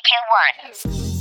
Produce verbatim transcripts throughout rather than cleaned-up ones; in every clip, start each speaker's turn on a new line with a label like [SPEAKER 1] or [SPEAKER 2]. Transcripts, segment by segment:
[SPEAKER 1] two, one.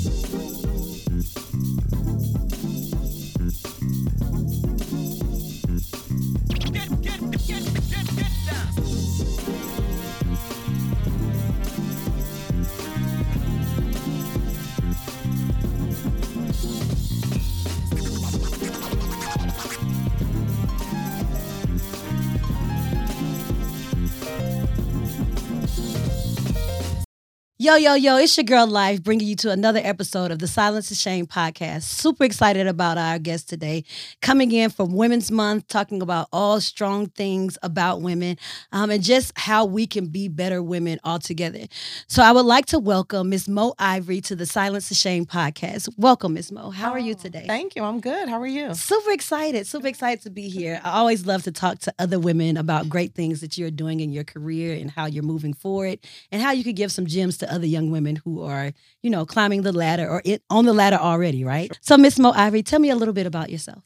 [SPEAKER 2] Yo, yo, yo, it's your girl Life bringing you to another episode of the Silence is Shame podcast. Super excited about our guest today, coming in from Women's Month, talking about all strong things about women um, and just how we can be better women altogether. So I would like to welcome Miss Mo Ivory to the Silence is Shame podcast. Welcome, Miss Mo. How are you today?
[SPEAKER 3] Thank you. I'm good. How are you?
[SPEAKER 2] Super excited. Super excited to be here. I always love to talk to other women about great things that you're doing in your career and how you're moving forward and how you could give some gems to other young women who are, you know, climbing the ladder or it, on the ladder already, right? Sure. So, Miss Mo Ivory, tell me a little bit about yourself.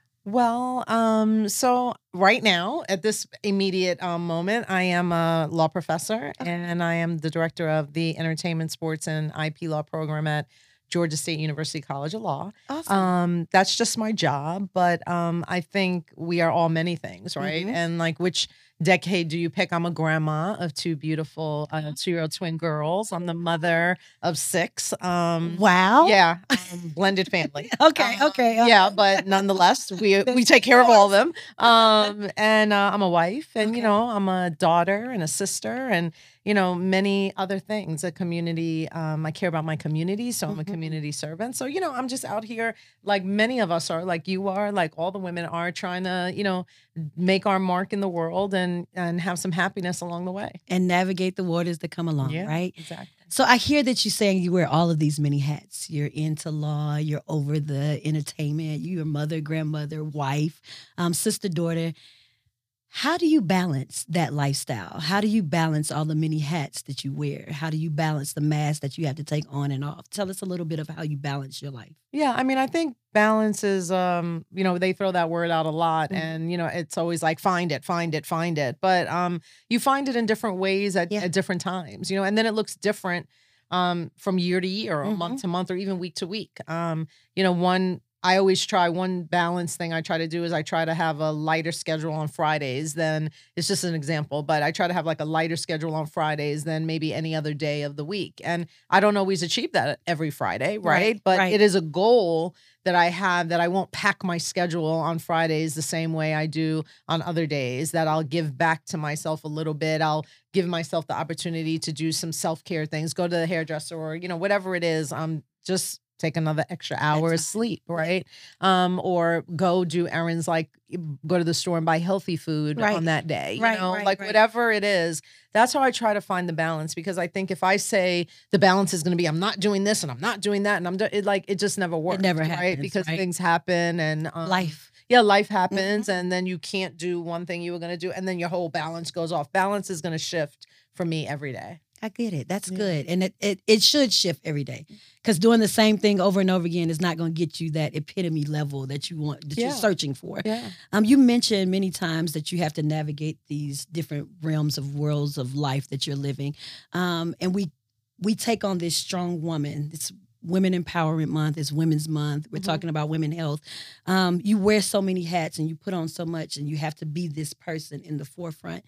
[SPEAKER 3] Well, um, so right now, at this immediate um, moment, I am a law professor okay. and I am the director of the Entertainment, Sports, and I P Law program at Georgia State University College of Law.
[SPEAKER 2] Awesome.
[SPEAKER 3] Um, that's just my job, but um, I think we are all many things, right? Mm-hmm. And like, which decade do you pick? I'm a grandma of two beautiful uh, two-year-old twin girls. I'm the mother of six. Um,
[SPEAKER 2] wow.
[SPEAKER 3] Yeah, um, blended family.
[SPEAKER 2] okay,
[SPEAKER 3] um,
[SPEAKER 2] okay, okay.
[SPEAKER 3] Yeah, but nonetheless, we we take care of all of them. Um, and uh, I'm a wife, and okay. you know, I'm a daughter and a sister, and you know, many other things. A community. Um, I care about my community, so I'm a community servant. So you know, I'm just out here, like many of us are, like you are, like all the women are, trying to, you know, make our mark in the world and and have some happiness along the way
[SPEAKER 2] and navigate the waters that come along.
[SPEAKER 3] Yeah,
[SPEAKER 2] right?
[SPEAKER 3] Exactly.
[SPEAKER 2] So I hear that you're saying you wear all of these many hats. You're into law. You're over the entertainment. You're mother, grandmother, wife, um, sister, daughter. How do you balance that lifestyle? How do you balance all the many hats that you wear? How do you balance the mask that you have to take on and off? Tell us a little bit of how you balance your life.
[SPEAKER 3] Yeah, I mean, I think balance is, um, you know, they throw that word out a lot, mm-hmm. and you know, it's always like find it, find it, find it. But um, you find it in different ways at, yeah. at different times, you know, and then it looks different um, from year to year, or mm-hmm. month to month, or even week to week. Um, you know, one. I always try one balance thing I try to do is I try to have a lighter schedule on Fridays than, it's just an example, but I try to have like a lighter schedule on Fridays than maybe any other day of the week. And I don't always achieve that every Friday, right?
[SPEAKER 2] right
[SPEAKER 3] but
[SPEAKER 2] right.
[SPEAKER 3] it is a goal that I have, that I won't pack my schedule on Fridays the same way I do on other days, that I'll give back to myself a little bit. I'll give myself the opportunity to do some self-care things, go to the hairdresser, or, you know, whatever it is. I'm just take another extra hour of sleep, right? Um, or go do errands, like go to the store and buy healthy food right. on that day, you
[SPEAKER 2] right,
[SPEAKER 3] know,
[SPEAKER 2] right,
[SPEAKER 3] like
[SPEAKER 2] right.
[SPEAKER 3] whatever it is. That's how I try to find the balance, because I think if I say the balance is going to be, I'm not doing this and I'm not doing that, and I'm do- it like, it just never works,
[SPEAKER 2] it never
[SPEAKER 3] right?
[SPEAKER 2] happens,
[SPEAKER 3] Because
[SPEAKER 2] right?
[SPEAKER 3] things happen and um,
[SPEAKER 2] life.
[SPEAKER 3] Yeah, life happens,
[SPEAKER 2] mm-hmm.
[SPEAKER 3] and then you can't do one thing you were going to do, and then your whole balance goes off. Balance is going to shift for me every day.
[SPEAKER 2] I get it. That's
[SPEAKER 3] yeah.
[SPEAKER 2] good. And it, it it should shift every day, because doing the same thing over and over again is not going to get you that epitome level that you want, that
[SPEAKER 3] yeah.
[SPEAKER 2] you're searching for.
[SPEAKER 3] Yeah.
[SPEAKER 2] Um, you mentioned many times that you have to navigate these different realms of worlds of life that you're living. Um, and we we take on this strong woman. It's Women Empowerment Month. It's Women's Month. We're mm-hmm. talking about women health. Um, you wear so many hats and you put on so much, and you have to be this person in the forefront.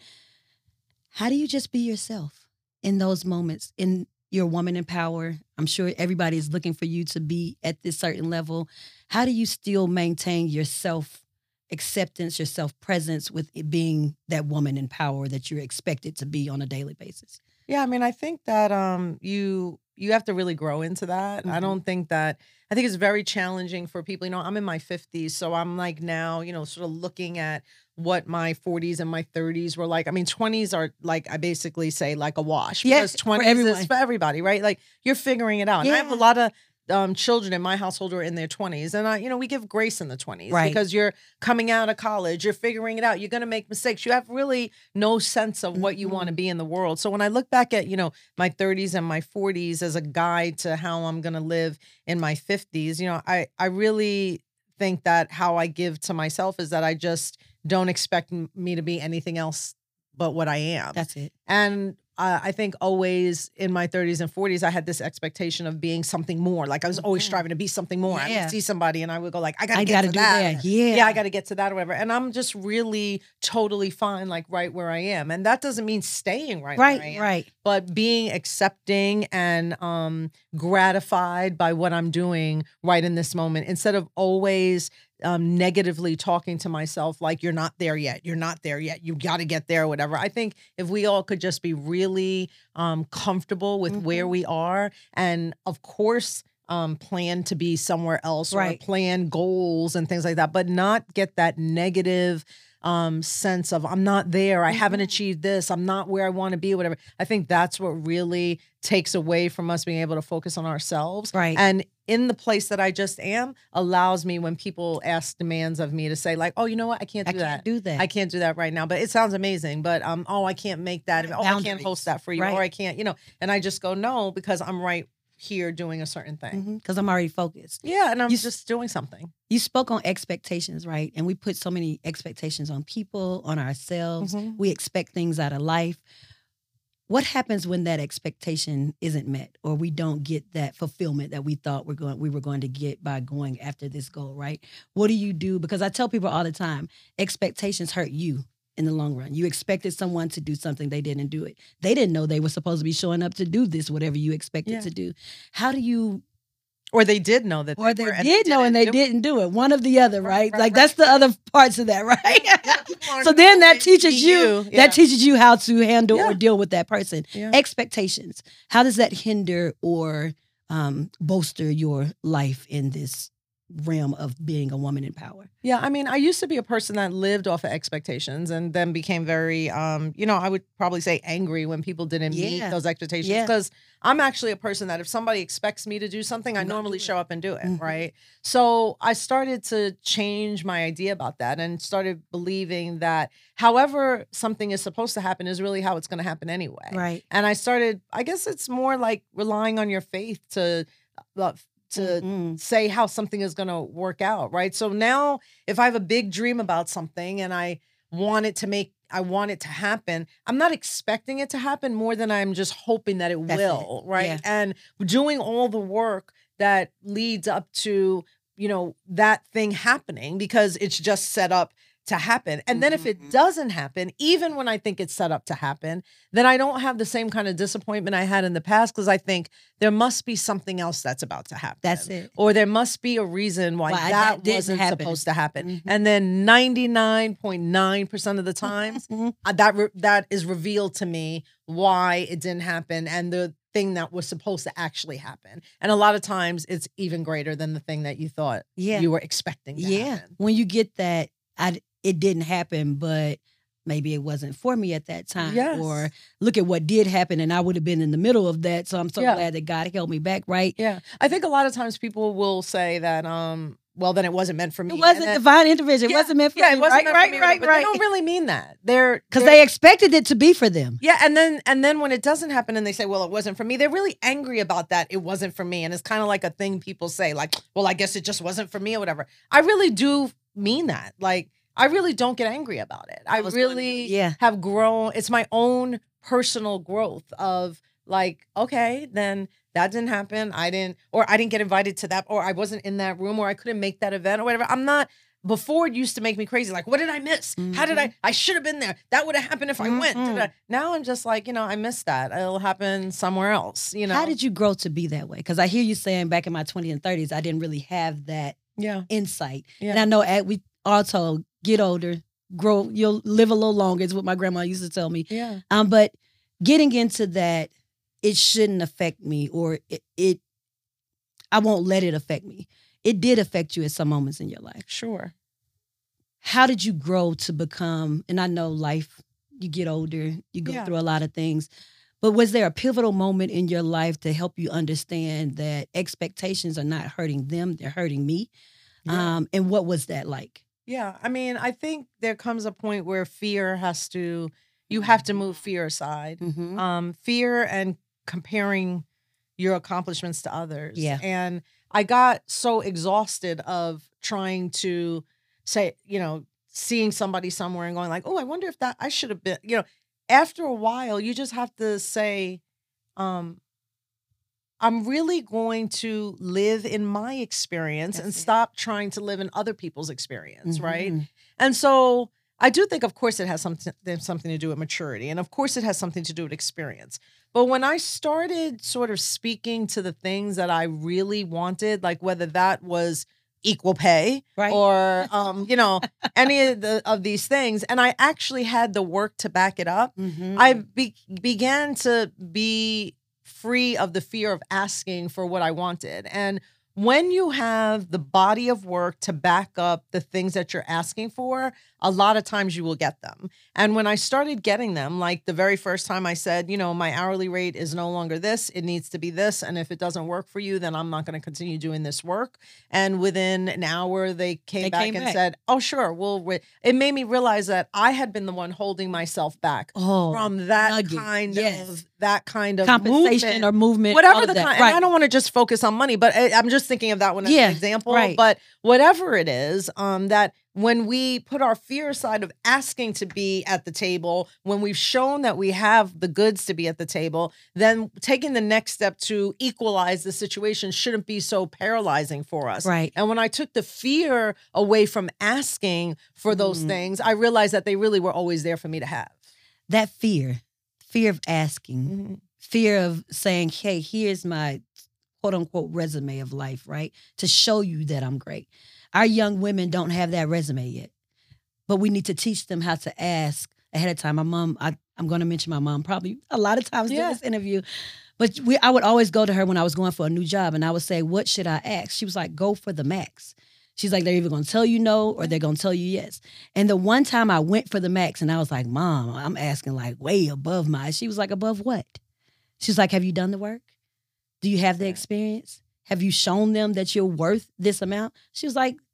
[SPEAKER 2] How do you just be yourself in those moments, in your woman in power? I'm sure everybody is looking for you to be at this certain level. How do you still maintain your self-acceptance, your self-presence with it being that woman in power that you're expected to be on a daily basis?
[SPEAKER 3] Yeah, I mean, I think that um, you you have to really grow into that. Mm-hmm. I don't think that, I think it's very challenging for people. You know, I'm in my fifties, so I'm like now, you know, sort of looking at what my forties and my thirties were like. I mean, twenties are like, I basically say like a wash.
[SPEAKER 2] Yes,
[SPEAKER 3] because twenties
[SPEAKER 2] for everyone.
[SPEAKER 3] is for everybody, right? Like you're figuring it out.
[SPEAKER 2] Yeah.
[SPEAKER 3] And I have a lot of um, children in my household who are in their twenties. And I, you know, we give grace in the twenties,
[SPEAKER 2] right?
[SPEAKER 3] Because you're coming out of college, you're figuring it out. You're going to make mistakes. You have really no sense of what you mm-hmm. want to be in the world. So when I look back at, you know, my thirties and my forties as a guide to how I'm going to live in my fifties, you know, I, I really think that how I give to myself is that I just don't expect me to be anything else but what I am.
[SPEAKER 2] That's it.
[SPEAKER 3] And uh, I think always in my thirties and forties, I had this expectation of being something more. Like I was always striving to be something more. Yeah. I would see somebody and I would go like, I gotta
[SPEAKER 2] I
[SPEAKER 3] get
[SPEAKER 2] gotta
[SPEAKER 3] to
[SPEAKER 2] do
[SPEAKER 3] that.
[SPEAKER 2] that. Yeah.
[SPEAKER 3] Yeah, I gotta get to that or whatever. And I'm just really totally fine, like right where I am. And that doesn't mean staying right,
[SPEAKER 2] right,
[SPEAKER 3] where I am,
[SPEAKER 2] right.
[SPEAKER 3] but being accepting and um, gratified by what I'm doing right in this moment, instead of always um, negatively talking to myself like, you're not there yet, you're not there yet, you got to get there or whatever. I think if we all could just be really um, comfortable with mm-hmm. where we are, and of course, um, plan to be somewhere else, right. or plan goals and things like that, but not get that negative um, sense of I'm not there, I mm-hmm. haven't achieved this, I'm not where I want to be, whatever. I think that's what really takes away from us being able to focus on ourselves.
[SPEAKER 2] Right.
[SPEAKER 3] And in the place that I just am allows me, when people ask demands of me, to say like, oh, you know what? I can't do
[SPEAKER 2] I
[SPEAKER 3] that.
[SPEAKER 2] Can't do that.
[SPEAKER 3] I can't do that right now. But it sounds amazing. But um, oh, I can't make that. Oh, I can't host that for you. Right. Or I can't, you know, and I just go, no, because I'm right here doing a certain thing.
[SPEAKER 2] Because mm-hmm. I'm already focused.
[SPEAKER 3] Yeah. And I'm
[SPEAKER 2] you,
[SPEAKER 3] just doing something.
[SPEAKER 2] You spoke on expectations, right? And we put so many expectations on people, on ourselves. Mm-hmm. We expect things out of life. What happens when that expectation isn't met, or we don't get that fulfillment that we thought we're going, we were going to get by going after this goal, right? What do you do? Because I tell people all the time, expectations hurt you in the long run. You expected someone to do something, they didn't do it. They didn't know they were supposed to be showing up to do this, whatever you expected yeah. to do. How do you...
[SPEAKER 3] Or they did know that.
[SPEAKER 2] Or they, they did know and they didn't do it. One of the other, right? right, right like right. that's the other parts of that, right? Yeah, so then that teaches you, you. Yeah. that teaches you how to handle yeah. or deal with that person. Yeah. Expectations. How does that hinder or um, bolster your life in this realm of being a woman in power?
[SPEAKER 3] Yeah, I mean, I used to be a person that lived off of expectations, and then became very, um, you know, I would probably say angry when people didn't yeah. meet those expectations. Because yeah. I'm actually a person that if somebody expects me to do something, I I'm normally show up and do it, mm-hmm. right? So I started to change my idea about that and started believing that however something is supposed to happen is really how it's going to happen anyway.
[SPEAKER 2] Right.
[SPEAKER 3] And I started, I guess it's more like relying on your faith to uh, to mm-hmm. say how something is going to work out, right? So now if I have a big dream about something and I want it to make, I want it to happen, I'm not expecting it to happen more than I'm just hoping that it
[SPEAKER 2] That's
[SPEAKER 3] will,
[SPEAKER 2] it.
[SPEAKER 3] right?
[SPEAKER 2] Yeah.
[SPEAKER 3] And doing all the work that leads up to, you know, that thing happening because it's just set up to happen. And then if it doesn't happen, even when I think it's set up to happen, then I don't have the same kind of disappointment I had in the past, because I think there must be something else that's about to happen.
[SPEAKER 2] That's it.
[SPEAKER 3] Or there must be a reason why, why that, that wasn't happen. supposed to happen. Mm-hmm. And then ninety-nine point nine percent of the times, mm-hmm. uh, that re- that is revealed to me why it didn't happen and the thing that was supposed to actually happen. And a lot of times it's even greater than the thing that you thought yeah. you were expecting to
[SPEAKER 2] yeah.
[SPEAKER 3] happen.
[SPEAKER 2] When you get that, I it didn't happen, but maybe it wasn't for me at that time.
[SPEAKER 3] Yes.
[SPEAKER 2] Or look at what did happen and I would have been in the middle of that. So I'm so
[SPEAKER 3] yeah.
[SPEAKER 2] glad that God held me back, right?
[SPEAKER 3] Yeah. I think a lot of times people will say that, um, well, then it wasn't meant for me.
[SPEAKER 2] It wasn't
[SPEAKER 3] then,
[SPEAKER 2] divine intervention. It
[SPEAKER 3] yeah,
[SPEAKER 2] wasn't meant for
[SPEAKER 3] yeah,
[SPEAKER 2] me.
[SPEAKER 3] It wasn't
[SPEAKER 2] right,
[SPEAKER 3] meant
[SPEAKER 2] right,
[SPEAKER 3] for me,
[SPEAKER 2] right,
[SPEAKER 3] but
[SPEAKER 2] right.
[SPEAKER 3] They don't really mean that. They're
[SPEAKER 2] because they expected it to be for them.
[SPEAKER 3] Yeah, and then and then when it doesn't happen and they say, well, it wasn't for me, they're really angry about that. It wasn't for me. And it's kind of like a thing people say, like, well, I guess it just wasn't for me or whatever. I really do mean that. Like, I really don't get angry about it. I, I really
[SPEAKER 2] yeah.
[SPEAKER 3] have grown. It's my own personal growth of like, okay, then that didn't happen. I didn't, or I didn't get invited to that, or I wasn't in that room, or I couldn't make that event or whatever. I'm not, before it used to make me crazy. Like, what did I miss? Mm-hmm. How did I, I should have been there. That would have happened if mm-hmm. I went. Da-da. Now I'm just like, you know, I missed that. It'll happen somewhere else, you know?
[SPEAKER 2] How did you grow to be that way? Because I hear you saying back in my twenties and thirties, I didn't really have that
[SPEAKER 3] yeah.
[SPEAKER 2] insight.
[SPEAKER 3] Yeah.
[SPEAKER 2] And I know at, we all told, get older, grow, you'll live a little longer is what my grandma used to tell me.
[SPEAKER 3] Yeah.
[SPEAKER 2] Um, but getting into that, it shouldn't affect me, or it, it, I won't let it affect me. It did affect you at some moments in your life.
[SPEAKER 3] Sure.
[SPEAKER 2] How did you grow to become, and I know life, you get older, you go
[SPEAKER 3] yeah.
[SPEAKER 2] through a lot of things, but was there a pivotal moment in your life to help you understand that expectations are not hurting them, they're hurting me? Yeah. Um, and what was that like?
[SPEAKER 3] Yeah, I mean, I think there comes a point where fear has to, you have to move fear aside.
[SPEAKER 2] Mm-hmm.
[SPEAKER 3] Um, fear and comparing your accomplishments to others.
[SPEAKER 2] Yeah.
[SPEAKER 3] And I got so exhausted of trying to say, you know, seeing somebody somewhere and going like, oh, I wonder if that, I should have been, you know, after a while, you just have to say, um, I'm really going to live in my experience That's and it. stop trying to live in other people's experience, mm-hmm. right? And so I do think, of course, it has something, something to do with maturity. And of course, it has something to do with experience. But when I started sort of speaking to the things that I really wanted, like whether that was equal pay right. or, um, you know, any of, the, of these things, and I actually had the work to back it up, mm-hmm. I be- began to be free of the fear of asking for what I wanted. And when you have the body of work to back up the things that you're asking for, a lot of times you will get them. And when I started getting them, like the very first time I said, you know, my hourly rate is no longer this, it needs to be this. And if it doesn't work for you, then I'm not going to continue doing this work. And within an hour, they came they back came and back. said, oh, sure. Well, re-. It made me realize that I had been the one holding myself back oh, from that nugget. kind yes. of that kind of
[SPEAKER 2] compensation
[SPEAKER 3] movement,
[SPEAKER 2] or movement,
[SPEAKER 3] whatever the
[SPEAKER 2] that.
[SPEAKER 3] kind.
[SPEAKER 2] Right.
[SPEAKER 3] And I don't want to just focus on money, but I, I'm just thinking of that one as yeah, an example.
[SPEAKER 2] Right.
[SPEAKER 3] But whatever it is, um, that when we put our fear aside of asking to be at the table, when we've shown that we have the goods to be at the table, then taking the next step to equalize the situation shouldn't be so paralyzing for us.
[SPEAKER 2] Right.
[SPEAKER 3] And when I took the fear away from asking for those mm. things, I realized that they really were always there for me to have.
[SPEAKER 2] That fear, fear of asking, mm-hmm. fear of saying, hey, here's my quote unquote resume of life, right? To show you that I'm great. Our young women don't have that resume yet, but we need to teach them how to ask ahead of time. My mom, I, I'm going to mention my mom probably a lot of times yeah. in this interview, but we, I would always go to her when I was going for a new job and I would say, what should I ask? She was like, go for the max. She's like, they're either going to tell you no or they're going to tell you yes. And the one time I went for the max and I was like, Mom, I'm asking like way above mine. She was like, above what? She's like, have you done the work? Do you have the experience? Have you shown them that you're worth this amount? She was like,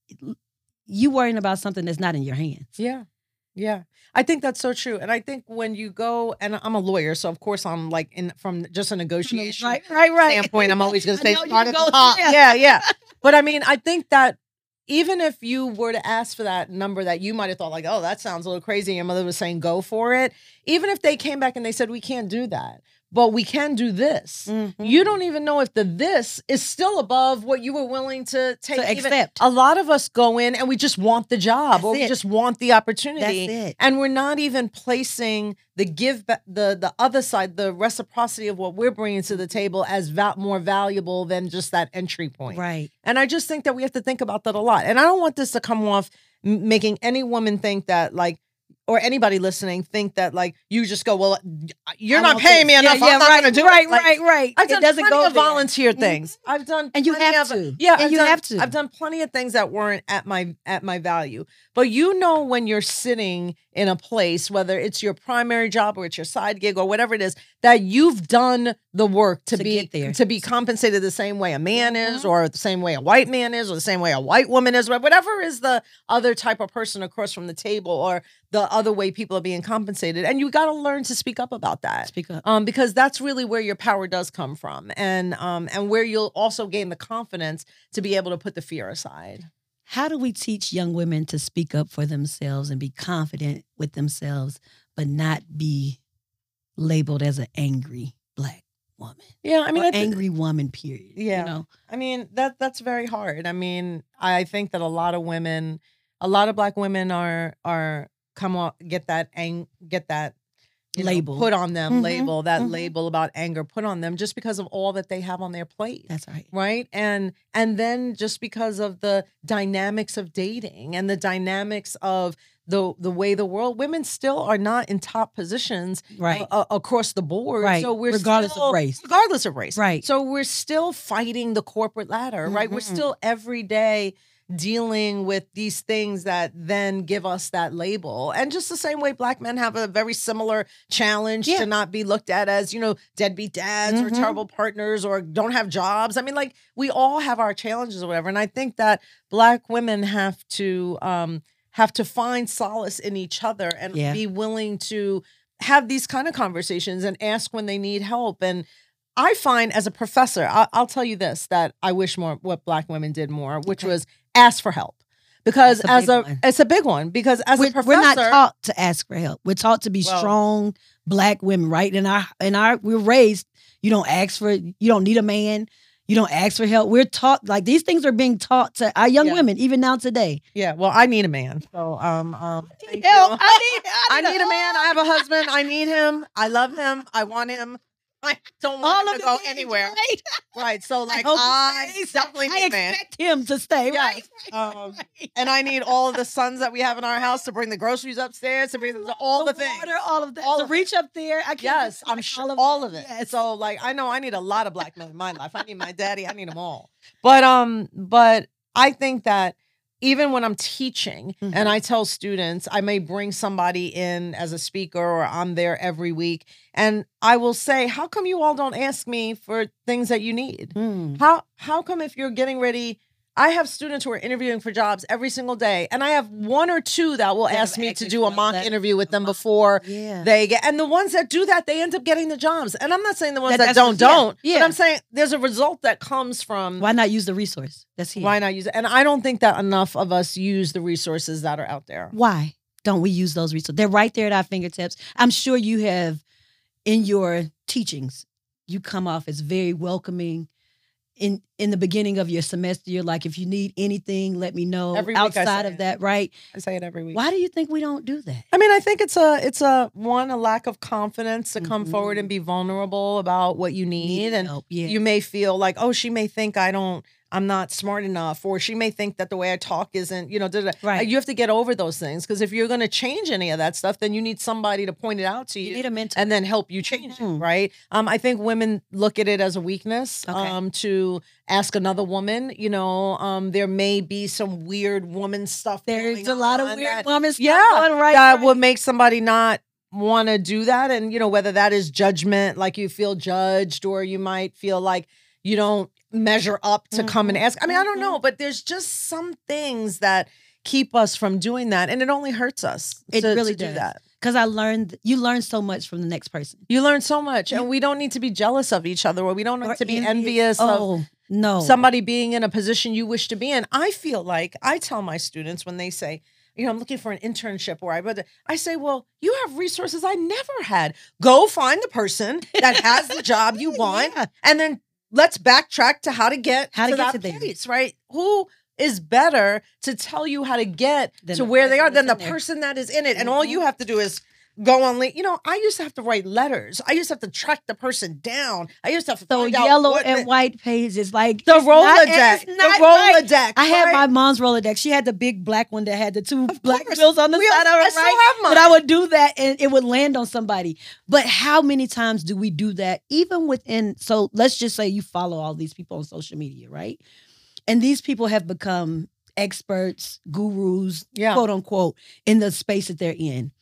[SPEAKER 2] you worrying about something that's not in your hands.
[SPEAKER 3] Yeah. Yeah. I think that's so true. And I think when you go, and I'm a lawyer, so of course I'm like in from just a negotiation
[SPEAKER 2] right, right, right.
[SPEAKER 3] standpoint, I'm always going to say start at the top. Yeah. yeah, yeah. But I mean, I think that even if you were to ask for that number that you might have thought like, oh, that sounds a little crazy. Your mother was saying go for it. Even if they came back and they said, we can't do that, but we can do this. Mm-hmm. You don't even know if the this is still above what you were willing to take.
[SPEAKER 2] To
[SPEAKER 3] even,
[SPEAKER 2] accept.
[SPEAKER 3] A lot of us go in and we just want the job That's or we
[SPEAKER 2] it.
[SPEAKER 3] just want the opportunity.
[SPEAKER 2] That's it.
[SPEAKER 3] And we're not even placing the give, the the other side, the reciprocity of what we're bringing to the table as val- more valuable than just that entry point.
[SPEAKER 2] Right.
[SPEAKER 3] And I just think that we have to think about that a lot. And I don't want this to come off m- making any woman think that like, or anybody listening think that like you just go, well, you're
[SPEAKER 2] I
[SPEAKER 3] not paying me enough.
[SPEAKER 2] Yeah, yeah,
[SPEAKER 3] I'm not
[SPEAKER 2] right,
[SPEAKER 3] going to do
[SPEAKER 2] right,
[SPEAKER 3] it. Like,
[SPEAKER 2] right, right.
[SPEAKER 3] I've done
[SPEAKER 2] it doesn't
[SPEAKER 3] plenty
[SPEAKER 2] go
[SPEAKER 3] of
[SPEAKER 2] there.
[SPEAKER 3] volunteer
[SPEAKER 2] Mm-hmm.
[SPEAKER 3] things. I've done,
[SPEAKER 2] and you have
[SPEAKER 3] of,
[SPEAKER 2] to.
[SPEAKER 3] Yeah,
[SPEAKER 2] and
[SPEAKER 3] I've
[SPEAKER 2] you
[SPEAKER 3] done,
[SPEAKER 2] have to.
[SPEAKER 3] I've done plenty of things that weren't at my at my value. But you know when you're sitting in a place, whether it's your primary job or it's your side gig or whatever it is, that you've done the work to,
[SPEAKER 2] to
[SPEAKER 3] be
[SPEAKER 2] get there.
[SPEAKER 3] to be compensated the same way a man mm-hmm. is, or the same way a white man is, or the same way a white woman is, or whatever is the other type of person across from the table, or the other way people are being compensated. And you got to learn to speak up about that.
[SPEAKER 2] Speak up.
[SPEAKER 3] Um, because that's really where your power does come from. And um, and where you'll also gain the confidence to be able to put the fear aside.
[SPEAKER 2] How do we teach young women to speak up for themselves and be confident with themselves, but not be labeled as an angry Black woman?
[SPEAKER 3] Yeah, I mean,
[SPEAKER 2] or angry woman, period.
[SPEAKER 3] Yeah,
[SPEAKER 2] you know?
[SPEAKER 3] I mean, that that's very hard. I mean, I think that a lot of women, a lot of Black women are are come on, get that ang- get that
[SPEAKER 2] label
[SPEAKER 3] know, put on them,
[SPEAKER 2] mm-hmm,
[SPEAKER 3] label that
[SPEAKER 2] mm-hmm.
[SPEAKER 3] label about anger put on them just because of all that they have on their plate.
[SPEAKER 2] That's right.
[SPEAKER 3] Right. And and then just because of the dynamics of dating and the dynamics of the the way the world, women still are not in top positions
[SPEAKER 2] right.
[SPEAKER 3] uh, across the board.
[SPEAKER 2] Right.
[SPEAKER 3] So we're
[SPEAKER 2] regardless
[SPEAKER 3] still,
[SPEAKER 2] of race.
[SPEAKER 3] Regardless of race.
[SPEAKER 2] Right.
[SPEAKER 3] So we're still fighting the corporate ladder, right?
[SPEAKER 2] Mm-hmm.
[SPEAKER 3] We're still every day dealing with these things that then give us that label. And just the same way Black men have a very similar challenge yeah. to not be looked at as, you know, deadbeat dads mm-hmm. or terrible partners or don't have jobs. I mean, like, we all have our challenges or whatever. And I think that Black women have to um, have to find solace in each other and yeah. be willing to have these kind of conversations and ask when they need help. And I find as a professor, I'll, I'll tell you this, that I wish more what Black women did more, which okay. was ask for help. because
[SPEAKER 2] That's a
[SPEAKER 3] as
[SPEAKER 2] big
[SPEAKER 3] a
[SPEAKER 2] one.
[SPEAKER 3] it's a big one because as
[SPEAKER 2] we're,
[SPEAKER 3] a professor,
[SPEAKER 2] we're not taught to ask for help. We're taught to be
[SPEAKER 3] Well-
[SPEAKER 2] strong Black women, right? In our in our we're raised. You don't ask for. You don't need a man. You don't ask for help. We're taught like these things are being taught to our young
[SPEAKER 3] Yeah.
[SPEAKER 2] women even now today.
[SPEAKER 3] yeah. Well, I need a man. So um um. thank
[SPEAKER 2] Help!
[SPEAKER 3] you.
[SPEAKER 2] I need.
[SPEAKER 3] I need a man. I have a husband. I need him. I love him. I want him. I don't want
[SPEAKER 2] all
[SPEAKER 3] him
[SPEAKER 2] of
[SPEAKER 3] to
[SPEAKER 2] the
[SPEAKER 3] go
[SPEAKER 2] things,
[SPEAKER 3] anywhere.
[SPEAKER 2] Right?
[SPEAKER 3] Right. So like
[SPEAKER 2] hope he
[SPEAKER 3] I,
[SPEAKER 2] stays.
[SPEAKER 3] definitely need
[SPEAKER 2] I
[SPEAKER 3] a man.
[SPEAKER 2] expect him to stay.
[SPEAKER 3] Yes.
[SPEAKER 2] Right?
[SPEAKER 3] Um,
[SPEAKER 2] Right.
[SPEAKER 3] and I need all of the sons that we have in our house to bring the groceries upstairs, to bring the, all the, things.
[SPEAKER 2] Water, all of that.
[SPEAKER 3] All
[SPEAKER 2] to
[SPEAKER 3] of it.
[SPEAKER 2] reach up there. I can't
[SPEAKER 3] Yes,
[SPEAKER 2] just
[SPEAKER 3] I'm
[SPEAKER 2] like
[SPEAKER 3] sure
[SPEAKER 2] all of,
[SPEAKER 3] all of it.
[SPEAKER 2] Yes.
[SPEAKER 3] So like I know I need a lot of Black men in my life. I need my daddy. I need them all. But um, but I think that even when I'm teaching
[SPEAKER 2] Mhm.
[SPEAKER 3] and I tell students, I may bring somebody in as a speaker or I'm there every week, and I will say, "How come you all don't ask me for things that you need?
[SPEAKER 2] Mm.
[SPEAKER 3] How how come if you're getting ready?" I have students who are interviewing for jobs every single day, and I have one or two that will
[SPEAKER 2] That
[SPEAKER 3] ask
[SPEAKER 2] have
[SPEAKER 3] me to
[SPEAKER 2] actually
[SPEAKER 3] do a
[SPEAKER 2] felt
[SPEAKER 3] mock
[SPEAKER 2] that-
[SPEAKER 3] interview with
[SPEAKER 2] a
[SPEAKER 3] them
[SPEAKER 2] mock-
[SPEAKER 3] before
[SPEAKER 2] Yeah.
[SPEAKER 3] they get. And the ones that do that, they end up getting the jobs. And I'm not saying the ones
[SPEAKER 2] That-
[SPEAKER 3] that,
[SPEAKER 2] that's
[SPEAKER 3] don't
[SPEAKER 2] what- yeah,
[SPEAKER 3] don't,
[SPEAKER 2] yeah.
[SPEAKER 3] but I'm saying there's a result that comes from
[SPEAKER 2] Why not use the resource that's here?
[SPEAKER 3] why not use it. And I don't think that enough of us use the resources that are out there.
[SPEAKER 2] Why don't we use those resources? They're right there at our fingertips. I'm sure you have in your teachings, you come off as very welcoming. In in the beginning of your semester, you're like, if you need anything, let me know.
[SPEAKER 3] Every week I
[SPEAKER 2] Outside
[SPEAKER 3] say
[SPEAKER 2] of
[SPEAKER 3] it.
[SPEAKER 2] that, right?
[SPEAKER 3] I say it every week.
[SPEAKER 2] Why do you think we don't do that?
[SPEAKER 3] I mean, I think it's a it's a one a lack of confidence to come
[SPEAKER 2] Mhm.
[SPEAKER 3] forward and be vulnerable about what you need, and
[SPEAKER 2] help. Yeah.
[SPEAKER 3] you may feel like, oh, she may think I don't, I'm not smart enough, or she may think that the way I talk isn't, you know, da, da, da.
[SPEAKER 2] Right.
[SPEAKER 3] You have to get over those things, because if you're going to change any of that stuff, then you need somebody to point it out to you,
[SPEAKER 2] You need a mentor.
[SPEAKER 3] and then help you change
[SPEAKER 2] Mhm.
[SPEAKER 3] it, right? Um, I think women look at it as a weakness,
[SPEAKER 2] Okay.
[SPEAKER 3] um, to ask another woman. You know, um, there may be some weird woman stuff.
[SPEAKER 2] There's
[SPEAKER 3] going
[SPEAKER 2] a lot of
[SPEAKER 3] on
[SPEAKER 2] weird
[SPEAKER 3] that-
[SPEAKER 2] woman stuff
[SPEAKER 3] yeah,
[SPEAKER 2] going right.
[SPEAKER 3] that
[SPEAKER 2] right.
[SPEAKER 3] would make somebody not want to do that. And, you know, whether that is judgment, like you feel judged, or you might feel like you don't measure up to come and
[SPEAKER 2] Mhm,
[SPEAKER 3] ask. I mean, I don't
[SPEAKER 2] mhm.
[SPEAKER 3] know, but there's just some things that keep us from doing that. And it only hurts us
[SPEAKER 2] It
[SPEAKER 3] to,
[SPEAKER 2] really
[SPEAKER 3] to do
[SPEAKER 2] does.
[SPEAKER 3] that.
[SPEAKER 2] Because I learned, you learn so much from the next person.
[SPEAKER 3] You learn so much,
[SPEAKER 2] Yeah.
[SPEAKER 3] and we don't need to be jealous of each other, or we don't need
[SPEAKER 2] Or
[SPEAKER 3] to be
[SPEAKER 2] envious.
[SPEAKER 3] envious of
[SPEAKER 2] Oh, no.
[SPEAKER 3] somebody being in a position you wish to be in. I feel like I tell my students when they say, you know, I'm looking for an internship, or I, but I say, well, you have resources I never had. Go find the person that has the job you want,
[SPEAKER 2] Yeah.
[SPEAKER 3] and then let's backtrack to how to get
[SPEAKER 2] How to
[SPEAKER 3] to
[SPEAKER 2] get
[SPEAKER 3] that
[SPEAKER 2] to there.
[SPEAKER 3] place, right? Who is better to tell you how to get
[SPEAKER 2] Than
[SPEAKER 3] to
[SPEAKER 2] the
[SPEAKER 3] where they
[SPEAKER 2] person
[SPEAKER 3] are than the
[SPEAKER 2] that's in there.
[SPEAKER 3] person that is in it? And all
[SPEAKER 2] Mhm.
[SPEAKER 3] you have to do is go on, li- you know, I used to have to write letters. I used to have to track the person down. I used to have to
[SPEAKER 2] So
[SPEAKER 3] find out
[SPEAKER 2] yellow
[SPEAKER 3] what
[SPEAKER 2] and
[SPEAKER 3] the-
[SPEAKER 2] white pages, like
[SPEAKER 3] the
[SPEAKER 2] it's not-
[SPEAKER 3] Rolodex,
[SPEAKER 2] it's
[SPEAKER 3] the
[SPEAKER 2] not right.
[SPEAKER 3] Rolodex.
[SPEAKER 2] I had
[SPEAKER 3] right?
[SPEAKER 2] my mom's Rolodex. She had the big black one that had the two black
[SPEAKER 3] course.
[SPEAKER 2] wheels on the
[SPEAKER 3] We-
[SPEAKER 2] side of
[SPEAKER 3] I
[SPEAKER 2] it,
[SPEAKER 3] still
[SPEAKER 2] right?
[SPEAKER 3] have mine.
[SPEAKER 2] But I would do that and it would land on somebody. But how many times do we do that? Even within, so let's just say you follow all these people on social media, right? And these people have become experts, gurus,
[SPEAKER 3] Yeah.
[SPEAKER 2] quote unquote, in the space that they're in.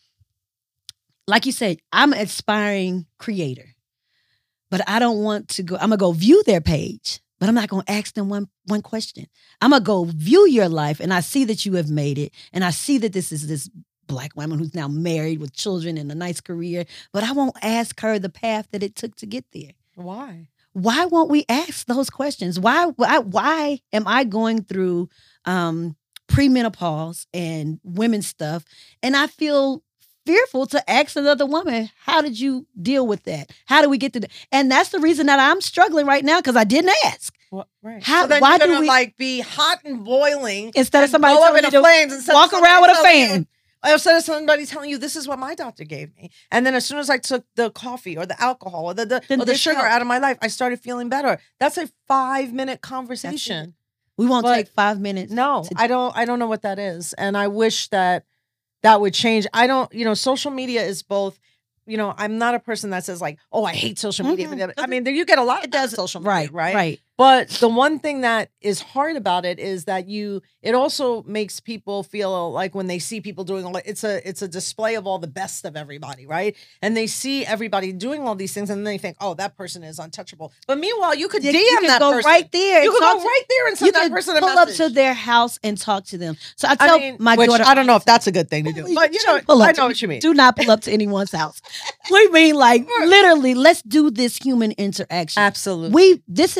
[SPEAKER 2] Like you said, I'm an aspiring creator, but I don't want to go, I'm gonna go view their page, but I'm not gonna ask them one, one question. I'm gonna go view your life, and I see that you have made it, and I see that this is this Black woman who's now married with children and a nice career, but I won't ask her the path that it took to get there.
[SPEAKER 3] Why?
[SPEAKER 2] Why won't we ask those questions? Why why, why am I going through um, premenopause and women's stuff, and I feel fearful to ask another woman, how did you deal with that? How do we get to that? And that's the reason that I'm struggling right now, because I didn't ask.
[SPEAKER 3] Well, right.
[SPEAKER 2] How-
[SPEAKER 3] so then
[SPEAKER 2] why
[SPEAKER 3] you're
[SPEAKER 2] do
[SPEAKER 3] gonna
[SPEAKER 2] we-
[SPEAKER 3] like be hot and boiling
[SPEAKER 2] Instead of
[SPEAKER 3] and
[SPEAKER 2] somebody
[SPEAKER 3] go up
[SPEAKER 2] telling
[SPEAKER 3] in
[SPEAKER 2] you
[SPEAKER 3] the
[SPEAKER 2] to
[SPEAKER 3] flames instead of
[SPEAKER 2] walk
[SPEAKER 3] somebody
[SPEAKER 2] around with a
[SPEAKER 3] telling you-
[SPEAKER 2] fan.
[SPEAKER 3] Instead of somebody telling you, this is what my doctor gave me. And then as soon as I took the coffee or the alcohol or the, the,
[SPEAKER 2] Then
[SPEAKER 3] or the
[SPEAKER 2] this
[SPEAKER 3] sugar
[SPEAKER 2] helps.
[SPEAKER 3] out of my life, I started feeling better. That's a five minute conversation.
[SPEAKER 2] We won't
[SPEAKER 3] But
[SPEAKER 2] take five minutes.
[SPEAKER 3] No,
[SPEAKER 2] to-
[SPEAKER 3] I don't, I don't know what that is. And I wish that that would change. I don't, you know, social media is both, you know, I'm not a person that says like, oh, I hate social media.
[SPEAKER 2] Mhm.
[SPEAKER 3] I mean, you get a lot
[SPEAKER 2] It
[SPEAKER 3] of
[SPEAKER 2] does
[SPEAKER 3] social media,
[SPEAKER 2] right,
[SPEAKER 3] right?
[SPEAKER 2] right.
[SPEAKER 3] But the one thing that is hard about it is that you, it also makes people feel like when they see people doing all, it's a, it's a display of all the best of everybody, right? And they see everybody doing all these things, and then they think, oh, that person is untouchable. But meanwhile, you could
[SPEAKER 2] You-
[SPEAKER 3] D M
[SPEAKER 2] you can
[SPEAKER 3] that
[SPEAKER 2] go
[SPEAKER 3] person
[SPEAKER 2] right there.
[SPEAKER 3] You
[SPEAKER 2] and
[SPEAKER 3] could
[SPEAKER 2] talk
[SPEAKER 3] go
[SPEAKER 2] to-
[SPEAKER 3] right there and
[SPEAKER 2] You
[SPEAKER 3] send that
[SPEAKER 2] can
[SPEAKER 3] person a
[SPEAKER 2] pull up
[SPEAKER 3] message.
[SPEAKER 2] to their house and talk to them. So I tell
[SPEAKER 3] I mean,
[SPEAKER 2] my
[SPEAKER 3] which
[SPEAKER 2] daughter,
[SPEAKER 3] I don't know if
[SPEAKER 2] all the
[SPEAKER 3] that's a good thing to do,
[SPEAKER 2] time,
[SPEAKER 3] but you know,
[SPEAKER 2] shouldn't pull up
[SPEAKER 3] I
[SPEAKER 2] to-
[SPEAKER 3] know what you mean.
[SPEAKER 2] Do not pull up to anyone's house. We mean like literally, let's do this human interaction.
[SPEAKER 3] Absolutely.
[SPEAKER 2] We this is such a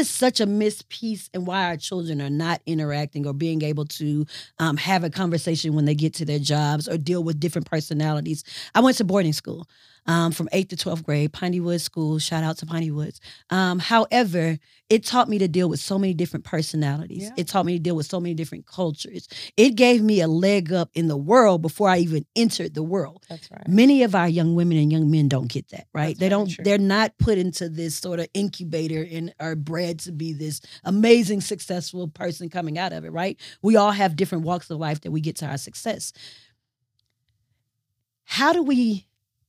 [SPEAKER 2] miss piece and why our children are not interacting or being able to um, have a conversation when they get to their jobs or deal with different personalities. I went to boarding school um, from eighth to twelfth grade, Piney Woods School. Shout out to Piney Woods. Um, however, it taught me to deal with so many different personalities.
[SPEAKER 3] Yeah.
[SPEAKER 2] It taught me to deal with so many different cultures. It gave me a leg up in the world before I even entered the world.
[SPEAKER 3] That's right.
[SPEAKER 2] Many of our young women and young men don't get that, right?
[SPEAKER 3] That's
[SPEAKER 2] they don't,
[SPEAKER 3] true.
[SPEAKER 2] they're not put into this sort of incubator and are bred to be this amazing, successful person coming out of it, right? We all have different walks of life that we get to our success. How do we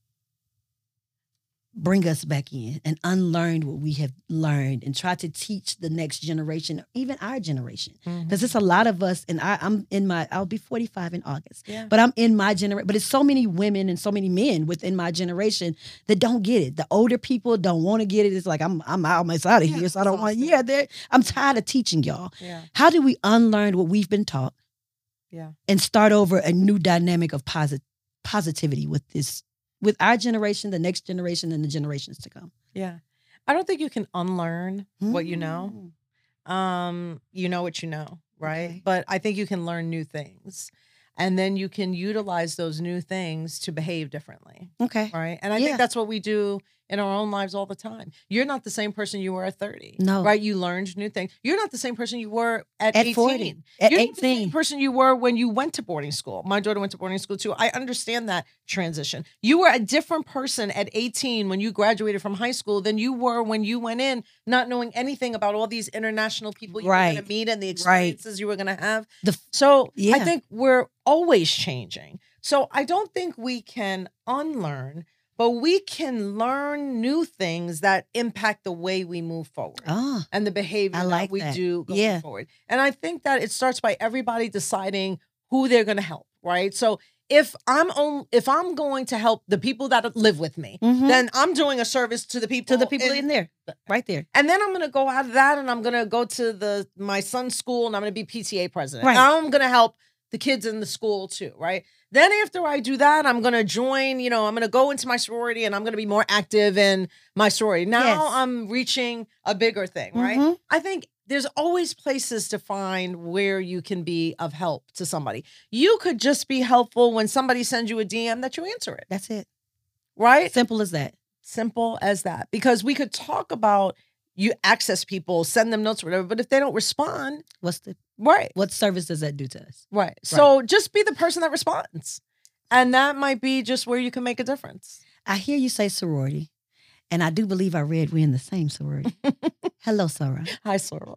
[SPEAKER 2] bring us back in and unlearn what we have learned and try to teach the next generation, even our generation? Because
[SPEAKER 3] Mm-hmm.
[SPEAKER 2] it's a lot of us, and I, I'm in my, I'll be forty-five in August,
[SPEAKER 3] Yeah.
[SPEAKER 2] but I'm in my generation, but it's so many women and so many men within my generation that don't get it. The older people don't want to get it. It's like, I'm I'm almost out of
[SPEAKER 3] Yeah,
[SPEAKER 2] here, so I don't want,
[SPEAKER 3] exhausted.
[SPEAKER 2] yeah, they're, I'm tired of teaching y'all.
[SPEAKER 3] Yeah.
[SPEAKER 2] How do we unlearn what we've been taught
[SPEAKER 3] Yeah.
[SPEAKER 2] and start over a new dynamic of posit- positivity with this, with our generation, the next generation, and the generations to come?
[SPEAKER 3] Yeah. I don't think you can unlearn what you know.
[SPEAKER 2] Mm.
[SPEAKER 3] Um, you know what you know, right?
[SPEAKER 2] Okay.
[SPEAKER 3] But I think you can learn new things. And then you can utilize those new things to behave differently,
[SPEAKER 2] Okay.
[SPEAKER 3] right? And I
[SPEAKER 2] Yeah.
[SPEAKER 3] think that's what we do in our own lives all the time. You're not the same person you were at thirty.
[SPEAKER 2] No.
[SPEAKER 3] Right? You learned new things. You're not the same person you were at,
[SPEAKER 2] At
[SPEAKER 3] eighteen.
[SPEAKER 2] forty, at
[SPEAKER 3] You're not the same
[SPEAKER 2] eighteen.
[SPEAKER 3] person you were when you went to boarding school. My daughter went to boarding school too. I understand that transition. You were a different person at eighteen when you graduated from high school than you were when you went in, not knowing anything about all these international people you were
[SPEAKER 2] Right.
[SPEAKER 3] going to meet and the
[SPEAKER 2] Right.
[SPEAKER 3] experiences you were going to have.
[SPEAKER 2] The
[SPEAKER 3] So
[SPEAKER 2] Yeah.
[SPEAKER 3] I think we're always changing. So I don't think we can unlearn, but we can learn new things that impact the way we move forward
[SPEAKER 2] ah,
[SPEAKER 3] and the behavior
[SPEAKER 2] I like
[SPEAKER 3] that we
[SPEAKER 2] that.
[SPEAKER 3] do going
[SPEAKER 2] Yeah.
[SPEAKER 3] forward. And I think that it starts by everybody deciding who they're going to help, right? So if I'm on, if I'm going to help the people that live with me,
[SPEAKER 2] mhm.
[SPEAKER 3] then I'm doing a service to the people
[SPEAKER 2] to the people
[SPEAKER 3] in-
[SPEAKER 2] in there, right there.
[SPEAKER 3] and then I'm going to go out of that and I'm going to go to the my son's school and I'm going to be P T A president.
[SPEAKER 2] Right.
[SPEAKER 3] And I'm going to help the kids in the school too, right? Then after I do that, I'm going to join, you know, I'm going to go into my sorority and I'm going to be more active in my sorority. Now
[SPEAKER 2] Yes.
[SPEAKER 3] I'm reaching a bigger thing, right?
[SPEAKER 2] Mhm.
[SPEAKER 3] I think there's always places to find where you can be of help to somebody. You could just be helpful when somebody sends you a D M that you answer it,
[SPEAKER 2] That's it.
[SPEAKER 3] right?
[SPEAKER 2] Simple as that.
[SPEAKER 3] Simple as that. Because we could talk about you access people, send them notes or whatever, but if they don't respond,
[SPEAKER 2] What's the
[SPEAKER 3] right,
[SPEAKER 2] what service does that do to us?
[SPEAKER 3] right. So just be the person that responds. And that might be just where you can make a difference.
[SPEAKER 2] I hear you say sorority, and I do believe I read we're in the same sorority. Hello, Sarah.
[SPEAKER 3] Hi, Sora.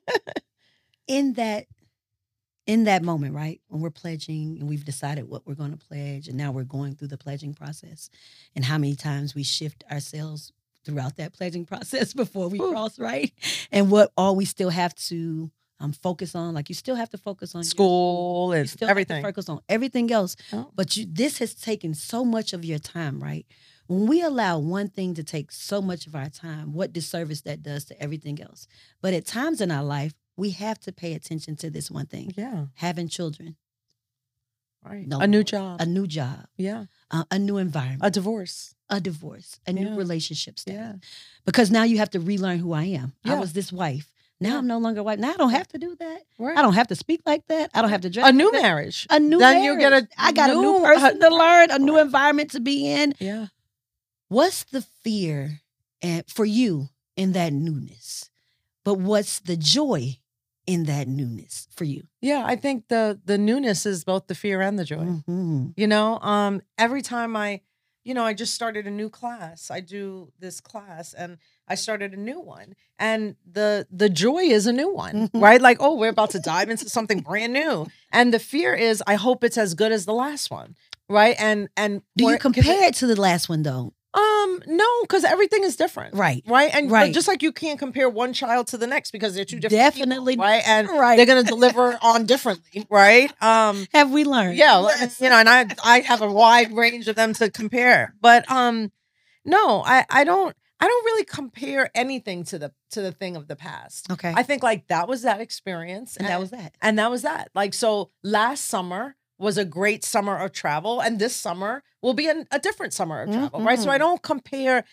[SPEAKER 2] In that, in that moment, right, when we're pledging and we've decided what we're going to pledge, and now we're going through the pledging process, and how many times we shift ourselves throughout that pledging process before we
[SPEAKER 3] Ooh.
[SPEAKER 2] cross, right? And what all we still have to um, focus on, like you still have to focus on your
[SPEAKER 3] School
[SPEAKER 2] You
[SPEAKER 3] and
[SPEAKER 2] still have
[SPEAKER 3] everything.
[SPEAKER 2] to focus on everything else.
[SPEAKER 3] Oh.
[SPEAKER 2] But you, this has taken so much of your time, right? When we allow one thing to take so much of our time, what disservice that does to everything else. But at times in our life, we have to pay attention to this one thing:
[SPEAKER 3] Yeah,
[SPEAKER 2] having children,
[SPEAKER 3] right.
[SPEAKER 2] No.
[SPEAKER 3] A new job.
[SPEAKER 2] a new job,
[SPEAKER 3] yeah.
[SPEAKER 2] uh, a new environment,
[SPEAKER 3] A divorce.
[SPEAKER 2] a divorce, a new
[SPEAKER 3] Yeah.
[SPEAKER 2] relationship status.
[SPEAKER 3] Yeah.
[SPEAKER 2] Because now you have to relearn who I am. I
[SPEAKER 3] Yeah.
[SPEAKER 2] was this wife. Now
[SPEAKER 3] Yeah.
[SPEAKER 2] I'm no longer a wife. Now I don't have to do that.
[SPEAKER 3] Right.
[SPEAKER 2] I don't have to speak like that. I don't have to dress
[SPEAKER 3] A new
[SPEAKER 2] like that.
[SPEAKER 3] marriage.
[SPEAKER 2] A new
[SPEAKER 3] Then
[SPEAKER 2] marriage.
[SPEAKER 3] you get a
[SPEAKER 2] I got a new
[SPEAKER 3] new-
[SPEAKER 2] person to learn, a new environment to be in.
[SPEAKER 3] Yeah.
[SPEAKER 2] What's the fear and for you in that newness? But what's the joy in that newness for you?
[SPEAKER 3] Yeah. I think the the newness is both the fear and the joy.
[SPEAKER 2] Mhm.
[SPEAKER 3] You know, um, every time I, you know, I just started a new class. I do this class and I started a new one. And the the joy is a new one,
[SPEAKER 2] Mhm.
[SPEAKER 3] right? Like, oh, we're about to dive into something brand new. And the fear is I hope it's as good as the last one. Right. And and
[SPEAKER 2] Do you
[SPEAKER 3] or- 'cause
[SPEAKER 2] compare it to the last one though?
[SPEAKER 3] Um, no, because everything is different.
[SPEAKER 2] Right.
[SPEAKER 3] Right. And but
[SPEAKER 2] Right.
[SPEAKER 3] just like you can't compare one child to the next because they're two different
[SPEAKER 2] Definitely
[SPEAKER 3] people, right? And
[SPEAKER 2] right.
[SPEAKER 3] they're gonna deliver on differently, right? Um
[SPEAKER 2] Have we learned?
[SPEAKER 3] yeah, like, you know, and I I have a wide range of them to compare. But um no, I I don't I don't really compare anything to the to the thing of the past.
[SPEAKER 2] Okay.
[SPEAKER 3] I think like that was that experience.
[SPEAKER 2] and that was that.
[SPEAKER 3] and that was that. Like so last summer was a great summer of travel and this summer will be an, a different summer of travel, right? So
[SPEAKER 2] Mhm.
[SPEAKER 3] I don't compare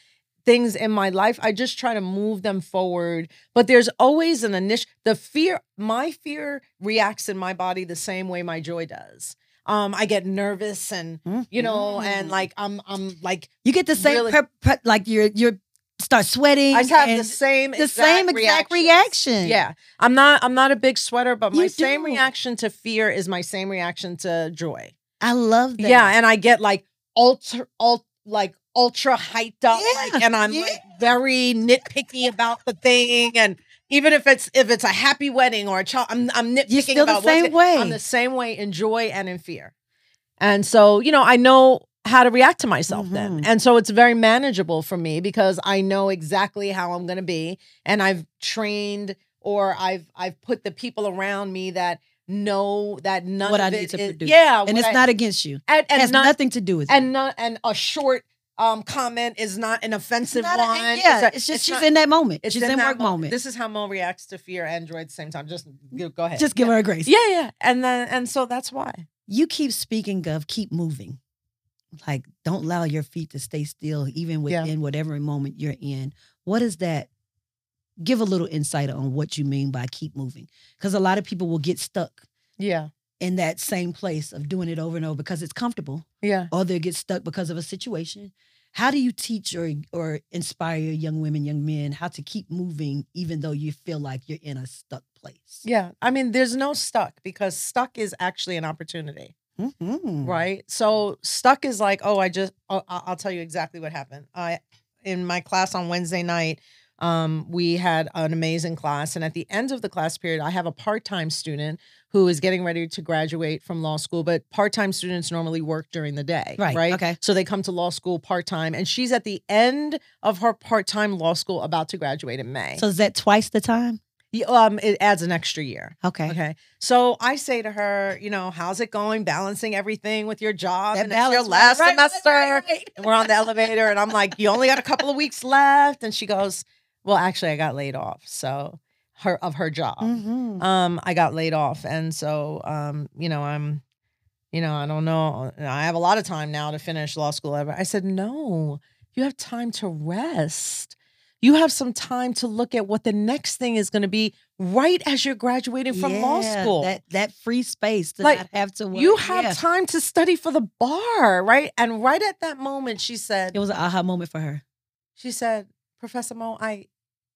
[SPEAKER 3] things in my life, I just try to move them forward. But there's always an initial, the fear, my fear reacts in my body the same way my joy does. Um, I get nervous and, you know, mm-hmm. and like, I'm, I'm like,
[SPEAKER 2] you get the same, really, per, per, like you're, you're start sweating.
[SPEAKER 3] I have the same,
[SPEAKER 2] the exact same exact reaction.
[SPEAKER 3] Yeah. I'm not, I'm not a big sweater, but my you same do. reaction to fear is my same reaction to joy.
[SPEAKER 2] I love that.
[SPEAKER 3] Yeah. And I get like ultra, ultra, like ultra hyped up. Yeah, like, and I'm yeah. like very nitpicky about the thing. And even if it's, if it's a happy wedding or a child, I'm, I'm nitpicking
[SPEAKER 2] You're still
[SPEAKER 3] about
[SPEAKER 2] the same way.
[SPEAKER 3] I'm the same way in joy and in fear. And so, you know, I know how to react to myself mm-hmm. then. And so it's very manageable for me because I know exactly how I'm going to be. And I've trained or I've, I've put the people around me that know that none
[SPEAKER 2] what
[SPEAKER 3] of
[SPEAKER 2] I
[SPEAKER 3] it
[SPEAKER 2] need to
[SPEAKER 3] is,
[SPEAKER 2] produce.
[SPEAKER 3] Yeah.
[SPEAKER 2] And it's
[SPEAKER 3] I,
[SPEAKER 2] not against you.
[SPEAKER 3] And, and
[SPEAKER 2] it has
[SPEAKER 3] not,
[SPEAKER 2] nothing to do with
[SPEAKER 3] and
[SPEAKER 2] it.
[SPEAKER 3] Not, and a short um, comment is not an offensive
[SPEAKER 2] not
[SPEAKER 3] one.
[SPEAKER 2] A, yeah. It's, a, it's just,
[SPEAKER 3] it's
[SPEAKER 2] she's
[SPEAKER 3] not,
[SPEAKER 2] in that moment.
[SPEAKER 3] It's
[SPEAKER 2] she's
[SPEAKER 3] in,
[SPEAKER 2] in
[SPEAKER 3] that
[SPEAKER 2] work moment. moment.
[SPEAKER 3] This is how Mo reacts to fear and joy at the same time. Just go ahead.
[SPEAKER 2] Just give
[SPEAKER 3] yeah.
[SPEAKER 2] her a grace.
[SPEAKER 3] Yeah. Yeah. And then, and so that's why.
[SPEAKER 2] You keep speaking of keep moving. Like, don't allow your feet to stay still, even within yeah. whatever moment you're in. What is that? Give a little insight on what you mean by keep moving. Because a lot of people will get stuck
[SPEAKER 3] yeah.
[SPEAKER 2] in that same place of doing it over and over because it's comfortable.
[SPEAKER 3] Yeah.
[SPEAKER 2] Or they'll get stuck because of a situation. How do you teach or, or inspire young women, young men, how to keep moving even though you feel like you're in a stuck place?
[SPEAKER 3] Yeah. I mean, there's no stuck because stuck is actually an opportunity.
[SPEAKER 2] Mm-hmm.
[SPEAKER 3] Right. So stuck is like, oh, I just, oh, I'll tell you exactly what happened. I, in my class on Wednesday night, um, we had an amazing class. And at the end of the class period, I have a part-time student who is getting ready to graduate from law school, but part-time students normally work during the day.
[SPEAKER 2] Right.
[SPEAKER 3] Right.
[SPEAKER 2] Okay.
[SPEAKER 3] So they come to law school part-time and she's at the end of her part-time law school about to graduate in May.
[SPEAKER 2] So is that twice the time?
[SPEAKER 3] Um, it adds an extra year.
[SPEAKER 2] Okay.
[SPEAKER 3] Okay. So I say to her, you know, how's it going? Balancing everything with your job.
[SPEAKER 2] That
[SPEAKER 3] and it's your last right, semester. Right, right, right. And we're on the elevator and I'm like, you only got a couple of weeks left. And she goes, well, actually I got laid off. So her, of her job.
[SPEAKER 2] Mm-hmm.
[SPEAKER 3] Um, I got laid off. And so, um, you know, I'm, you know, I don't know. I have a lot of time now to finish law school. I said, no, you have time to rest. You have some time to look at what the next thing is going to be right as you're graduating from
[SPEAKER 2] yeah,
[SPEAKER 3] law school.
[SPEAKER 2] That that free space to
[SPEAKER 3] like,
[SPEAKER 2] not have to work.
[SPEAKER 3] You have
[SPEAKER 2] yeah.
[SPEAKER 3] time to study for the bar, right? And right at that moment, she said...
[SPEAKER 2] It was an aha moment for her.
[SPEAKER 3] She said, Professor Mo, I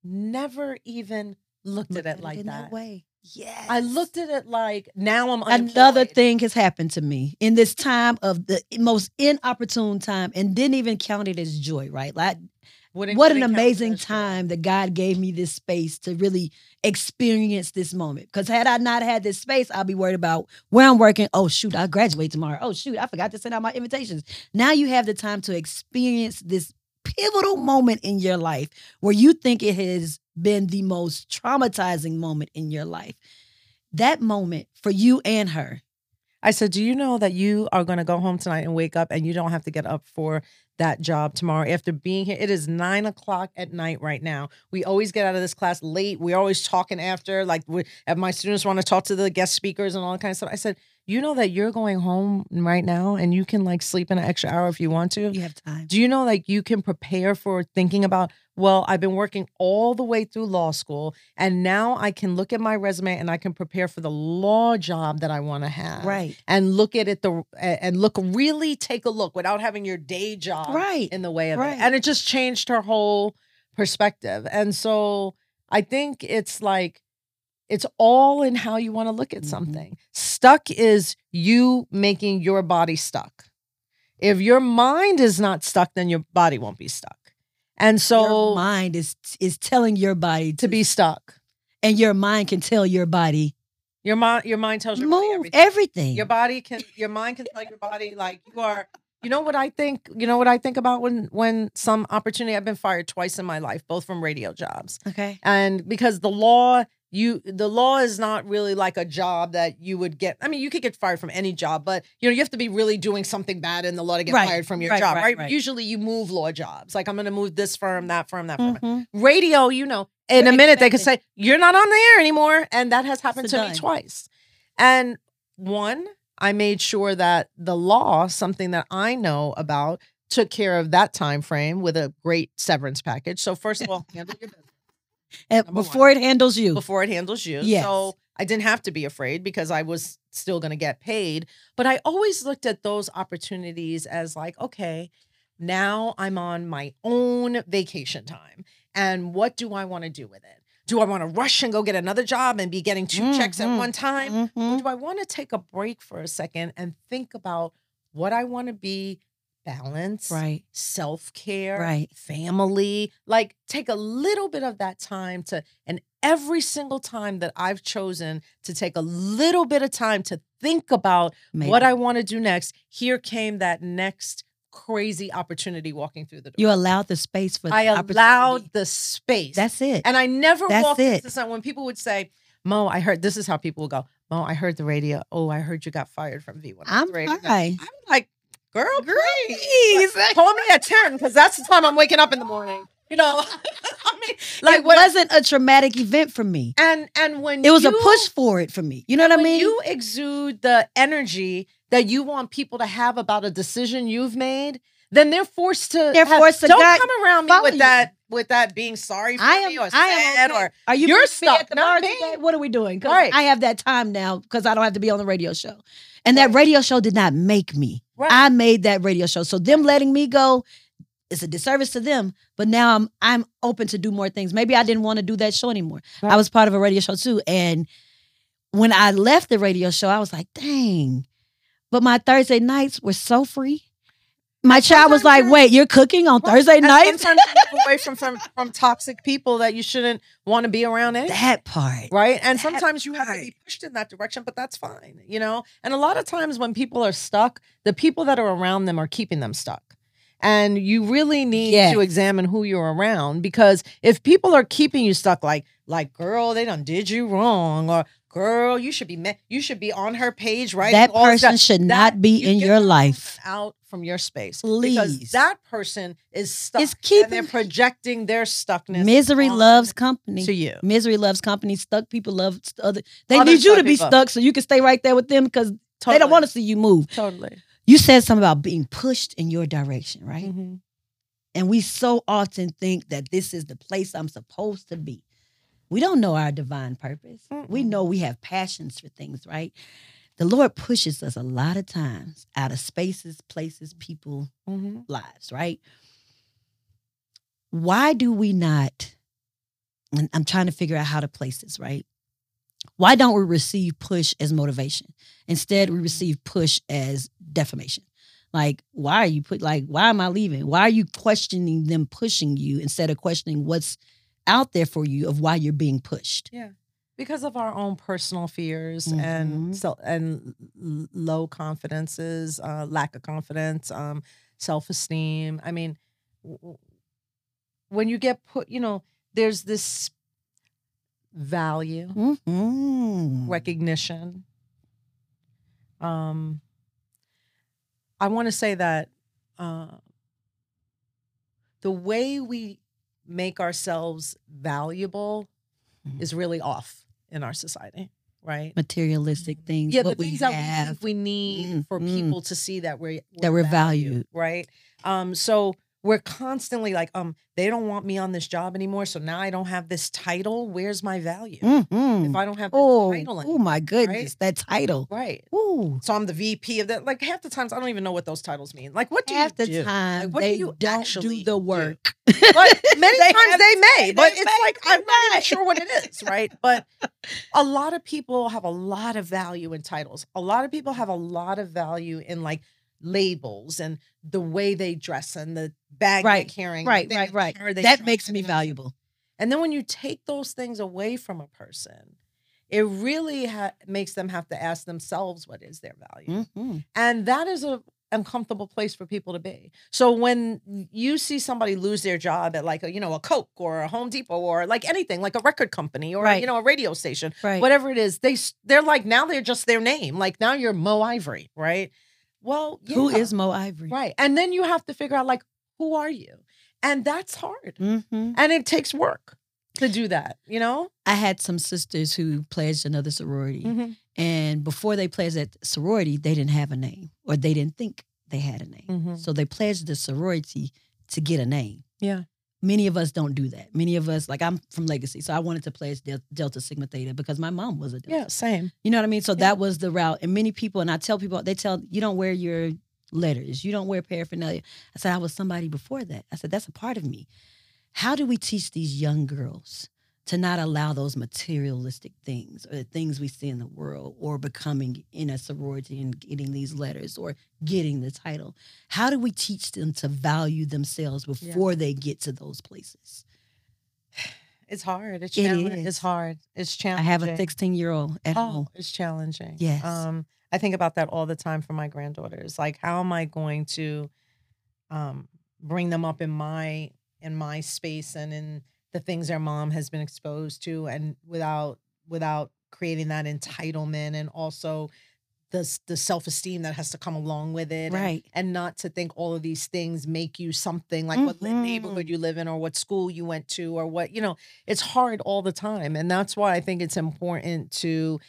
[SPEAKER 3] never even looked, looked at it
[SPEAKER 2] at
[SPEAKER 3] like
[SPEAKER 2] it in
[SPEAKER 3] that.
[SPEAKER 2] that way. Yes.
[SPEAKER 3] I looked at it like, now I'm unemployed.
[SPEAKER 2] Another thing has happened to me in this time of the most inopportune time and didn't even count it as joy, right? Like,
[SPEAKER 3] Wouldn't,
[SPEAKER 2] what
[SPEAKER 3] wouldn't
[SPEAKER 2] an amazing time that God gave me this space to really experience this moment. Because had I not had this space, I'd be worried about where I'm working. Oh, shoot, I graduate tomorrow. Oh, shoot, I forgot to send out my invitations. Now you have the time to experience this pivotal moment in your life where you think it has been the most traumatizing moment in your life. That moment for you and her.
[SPEAKER 3] I said, do you know that you are going to go home tonight and wake up and you don't have to get up for that job tomorrow after being here? It is nine o'clock at night right now. We always get out of this class late. We're always talking after, like we, if my students want to talk to the guest speakers and all that kind of stuff. I said, you know that you're going home right now and you can like sleep in an extra hour if you want to.
[SPEAKER 2] You have time.
[SPEAKER 3] Do you know like you can prepare for thinking about, well, I've been working all the way through law school and now I can look at my resume and I can prepare for the law job that I want to have.
[SPEAKER 2] Right.
[SPEAKER 3] And look at it the and look, really take a look without having your day job
[SPEAKER 2] right.
[SPEAKER 3] in the way of
[SPEAKER 2] right.
[SPEAKER 3] it. And it just changed her whole perspective. And so I think it's like, it's all in how you want to look at something. Mm-hmm. Stuck is you making your body stuck. If your mind is not stuck, then your body won't be stuck. And so
[SPEAKER 2] your mind is is telling your body to,
[SPEAKER 3] to be stuck.
[SPEAKER 2] And your mind can tell your body.
[SPEAKER 3] Your mind your mind tells your
[SPEAKER 2] move
[SPEAKER 3] body everything.
[SPEAKER 2] everything.
[SPEAKER 3] Your body can your mind can tell your body like you are. You know what I think? You know what I think about when when some opportunity, I've been fired twice in my life, both from radio jobs.
[SPEAKER 2] Okay.
[SPEAKER 3] And because the law You the law is not really like a job that you would get. I mean, you could get fired from any job, but you know, you have to be really doing something bad in the law to get
[SPEAKER 2] right.
[SPEAKER 3] fired from your
[SPEAKER 2] right,
[SPEAKER 3] job,
[SPEAKER 2] right,
[SPEAKER 3] right,
[SPEAKER 2] right?
[SPEAKER 3] Usually you move law jobs. Like I'm going to move this firm, that firm, that firm.
[SPEAKER 2] Mm-hmm.
[SPEAKER 3] Radio, you know, in
[SPEAKER 2] You're
[SPEAKER 3] a minute
[SPEAKER 2] expected.
[SPEAKER 3] they could say, you're not on the air anymore. And that has happened
[SPEAKER 2] So
[SPEAKER 3] to
[SPEAKER 2] done.
[SPEAKER 3] me twice. And one, I made sure that the law, something that I know about, took care of that time frame with a great severance package. So first of all, handle your business.
[SPEAKER 2] And before one. It handles you.
[SPEAKER 3] Before it handles you.
[SPEAKER 2] Yes.
[SPEAKER 3] So I didn't have to be afraid because I was still going to get paid. But I always looked at those opportunities as like, okay, now I'm on my own vacation time. And what do I want to do with it? Do I want to rush and go get another job and be getting two mm-hmm. checks at one time? Mm-hmm. Or do I want to take a break for a second and think about what I want to be? Balance,
[SPEAKER 2] right?
[SPEAKER 3] Self-care,
[SPEAKER 2] right?
[SPEAKER 3] Family. Like take a little bit of that time to, and every single time that I've chosen to take a little bit of time to think about Maybe. What I want to do next, here came that next crazy opportunity walking through the door.
[SPEAKER 2] You allowed the space for the
[SPEAKER 3] I allowed the space.
[SPEAKER 2] That's it.
[SPEAKER 3] And I never
[SPEAKER 2] That's
[SPEAKER 3] walked
[SPEAKER 2] it.
[SPEAKER 3] into something when people would say, Mo, I heard, this is how people will go, Mo, I heard the radio. Oh, I heard you got fired from V one.
[SPEAKER 2] I'm fine.
[SPEAKER 3] I'm like, Girl, please. Call me at ten because that's the time I'm waking up in the morning. You know, I mean,
[SPEAKER 2] like it wasn't a traumatic event for me.
[SPEAKER 3] And and when
[SPEAKER 2] it was
[SPEAKER 3] you,
[SPEAKER 2] a push for it for me. You know what I mean?
[SPEAKER 3] You exude the energy that you want people to have about a decision you've made, then they're forced to.
[SPEAKER 2] They're
[SPEAKER 3] have,
[SPEAKER 2] forced to.
[SPEAKER 3] Don't
[SPEAKER 2] God
[SPEAKER 3] come around me with
[SPEAKER 2] you.
[SPEAKER 3] that. With that being sorry for
[SPEAKER 2] I am,
[SPEAKER 3] me or
[SPEAKER 2] I
[SPEAKER 3] sad
[SPEAKER 2] am okay.
[SPEAKER 3] or
[SPEAKER 2] are you
[SPEAKER 3] you're stuck
[SPEAKER 2] at the bar today? What are we doing?
[SPEAKER 3] Right.
[SPEAKER 2] I have that time now because I don't have to be on the radio show. And right. that radio show did not make me. Right. I made that radio show. So them letting me go is a disservice to them. But now I'm I'm open to do more things. Maybe I didn't want to do that show anymore. Right. I was part of a radio show too. And when I left the radio show, I was like, dang. But my Thursday nights were so free. My child was like, wait, you're cooking on Thursday nights?
[SPEAKER 3] Sometimes you move away from, from, from toxic people that you shouldn't want to be around anyway.
[SPEAKER 2] That part.
[SPEAKER 3] Right? And
[SPEAKER 2] that
[SPEAKER 3] sometimes you have
[SPEAKER 2] part.
[SPEAKER 3] to be pushed in that direction, but that's fine, you know? And a lot of times when people are stuck, the people that are around them are keeping them stuck. And you really need yes. to examine who you're around because if people are keeping you stuck, like, like, girl, they done did you wrong, or girl, you should be me- you should be on her page, right?
[SPEAKER 2] That person should
[SPEAKER 3] that,
[SPEAKER 2] not be
[SPEAKER 3] you
[SPEAKER 2] in your life.
[SPEAKER 3] Out from your space,
[SPEAKER 2] please.
[SPEAKER 3] Because that person is stuck.
[SPEAKER 2] It's keeping,
[SPEAKER 3] and they're projecting their stuckness.
[SPEAKER 2] Misery loves company.
[SPEAKER 3] To you,
[SPEAKER 2] misery loves company. Stuck people love other. They
[SPEAKER 3] other
[SPEAKER 2] need you to be
[SPEAKER 3] people.
[SPEAKER 2] stuck so you can stay right there with them because totally. They don't want to see you move.
[SPEAKER 3] Totally.
[SPEAKER 2] You said something about being pushed in your direction, right?
[SPEAKER 3] Mm-hmm.
[SPEAKER 2] And we so often think that this is the place I'm supposed to be. We don't know our divine purpose. Mm-mm. We know we have passions for things, right? The Lord pushes us a lot of times out of spaces, places, people, mm-hmm. lives, right? Why do we not, and I'm trying to figure out how to place this, right? Why don't we receive push as motivation? Instead, we receive push as defamation. Like, why are you put, like, why am I leaving? Why are you questioning them pushing you instead of questioning what's out there for you of why you're being pushed?
[SPEAKER 3] Yeah. Because of our own personal fears
[SPEAKER 2] mm-hmm.
[SPEAKER 3] and so and low confidences, uh, lack of confidence, um, self-esteem. I mean, w- when you get put, you know, there's this value,
[SPEAKER 2] mm-hmm.
[SPEAKER 3] recognition. Um, I want to say that uh, the way we make ourselves valuable mm-hmm. is really off in our society, right?
[SPEAKER 2] Materialistic things,
[SPEAKER 3] yeah,
[SPEAKER 2] what
[SPEAKER 3] the things
[SPEAKER 2] we
[SPEAKER 3] that
[SPEAKER 2] have.
[SPEAKER 3] we think we need
[SPEAKER 2] mm-hmm.
[SPEAKER 3] for people to see that we're, we're
[SPEAKER 2] that we're
[SPEAKER 3] valued,
[SPEAKER 2] valued,
[SPEAKER 3] right? Um, so we're constantly like, um, they don't want me on this job anymore, so now I don't have this title. Where's my value
[SPEAKER 2] mm-hmm.
[SPEAKER 3] if I don't have this
[SPEAKER 2] oh,
[SPEAKER 3] title anymore?
[SPEAKER 2] Oh my goodness,
[SPEAKER 3] right?
[SPEAKER 2] that title,
[SPEAKER 3] right?
[SPEAKER 2] Ooh.
[SPEAKER 3] So I'm the V P of that. Like half the times, I don't even know what those titles mean. Like, what do
[SPEAKER 2] half
[SPEAKER 3] you
[SPEAKER 2] the
[SPEAKER 3] do?
[SPEAKER 2] time
[SPEAKER 3] like, what
[SPEAKER 2] they
[SPEAKER 3] do you
[SPEAKER 2] don't
[SPEAKER 3] actually
[SPEAKER 2] do the work?
[SPEAKER 3] Do? But many
[SPEAKER 2] they
[SPEAKER 3] times they may, but
[SPEAKER 2] they
[SPEAKER 3] it's
[SPEAKER 2] may,
[SPEAKER 3] like I'm not even
[SPEAKER 2] may.
[SPEAKER 3] sure what it is, right? But a lot of people have a lot of value in titles. A lot of people have a lot of value in like labels and the way they dress and the bag
[SPEAKER 2] right.
[SPEAKER 3] they're carrying.
[SPEAKER 2] Right, right, right. That makes me valuable.
[SPEAKER 3] And then when you take those things away from a person, it really ha- makes them have to ask themselves what is their value.
[SPEAKER 2] Mm-hmm.
[SPEAKER 3] And that is a uncomfortable place for people to be. So when you see somebody lose their job at like a, you know, a Coke or a Home Depot or like anything, like a record company or,
[SPEAKER 2] right.
[SPEAKER 3] you know, a radio station,
[SPEAKER 2] right.
[SPEAKER 3] whatever it is, they, they're like, now they're just their name. Like now you're Mo Ivory, right? Well, yeah.
[SPEAKER 2] Who is Mo Ivory?
[SPEAKER 3] Right. And then you have to figure out like, who are you? And that's hard.
[SPEAKER 2] Mm-hmm.
[SPEAKER 3] And it takes work to do that, you know?
[SPEAKER 2] I had some sisters who pledged another sorority.
[SPEAKER 3] Mm-hmm.
[SPEAKER 2] And before they pledged that sorority, they didn't have a name or they didn't think they had a name.
[SPEAKER 3] Mm-hmm.
[SPEAKER 2] So they pledged the sorority to get a name.
[SPEAKER 3] Yeah.
[SPEAKER 2] Many of us don't do that. Many of us, like I'm from Legacy, so I wanted to pledge Del- Delta Sigma Theta because my mom was a Delta.
[SPEAKER 3] Yeah, same.
[SPEAKER 2] You know what I mean? So
[SPEAKER 3] yeah.
[SPEAKER 2] that was the route. And many people, and I tell people, they tell, you don't wear your letters. You don't wear paraphernalia. I said, I was somebody before that. I said, that's a part of me. How do we teach these young girls to not allow those materialistic things or the things we see in the world or becoming in a sorority and getting these letters or getting the title? How do we teach them to value themselves before yeah. they get to those places?
[SPEAKER 3] It's hard. It's
[SPEAKER 2] it
[SPEAKER 3] challenging.
[SPEAKER 2] Is.
[SPEAKER 3] It's hard. It's challenging.
[SPEAKER 2] I have a sixteen-year-old at
[SPEAKER 3] oh,
[SPEAKER 2] home.
[SPEAKER 3] It's challenging.
[SPEAKER 2] Yes.
[SPEAKER 3] Um, I think about that all the time for my granddaughters. Like, how am I going to um, bring them up in my in my space and in the things their mom has been exposed to, and without without creating that entitlement, and also the the self-esteem that has to come along with it,
[SPEAKER 2] right?
[SPEAKER 3] And, and not to think all of these things make you something, like mm-hmm. what neighborhood you live in or what school you went to or what, you know, it's hard all the time. And that's why I think it's important to